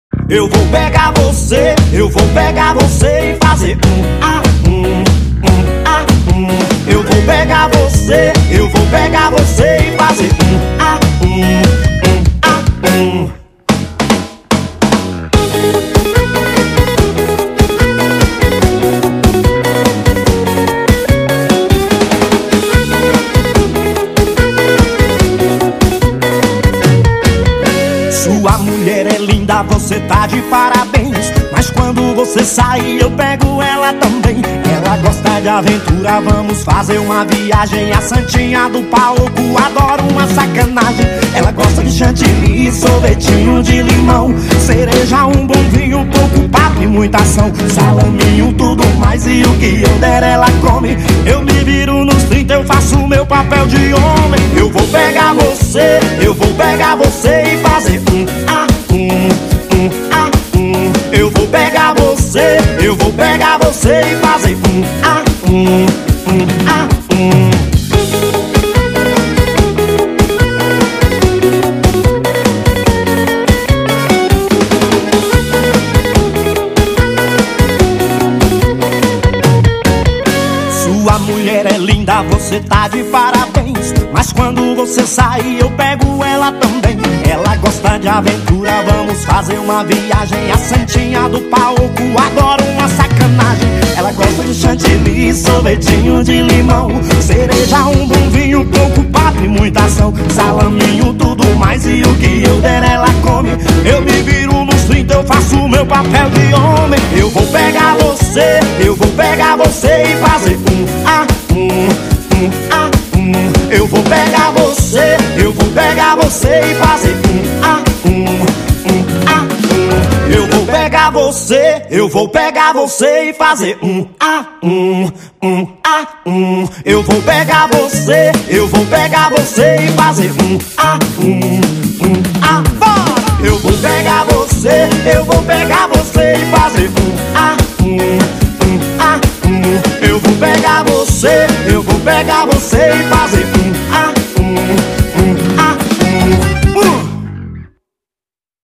Eu vou pegar você, eu vou pegar você e fazer Eu vou pegar você, eu vou pegar você e fazer Sua mulher é linda, você tá de parabéns. Mas quando você sai, eu pego ela também. Ela gosta de aventura, vamos fazer uma viagem. A santinha do Pauloco adora uma sacanagem. Ela gosta de chantilly, sorvetinho de limão, cereja, um bom vinho, pouco papo e muita ação. Salaminho, tudo mais e o que eu der ela come. Eu me viro nos 30, eu faço o meu papel de homem. Eu vou pegar você, eu vou pegar você e fazer Eu vou pegar você, eu vou pegar você e fazer Sua mulher é linda, você tá de parabéns. Mas quando você sai, eu pego ela também. Ela gosta de aventura, vamos fazer uma viagem. A santinha do Pauloco adora uma sacanagem. Ela gosta de chantilly, sorvetinho de limão, cereja, um bom vinho, pouco papo e muita ação. Salaminho, tudo mais e o que eu der ela come. Eu me viro nos 30, eu faço o meu papel de homem. Eu vou pegar você, eu vou pegar você e fazer Eu vou pegar você, eu vou pegar você e fazer Eu vou pegar você, eu vou pegar você e fazer Eu vou pegar você, eu vou pegar você e fazer Eu vou pegar você, eu vou pegar você e fazer Eu vou pegar você, eu vou pegar você e fazer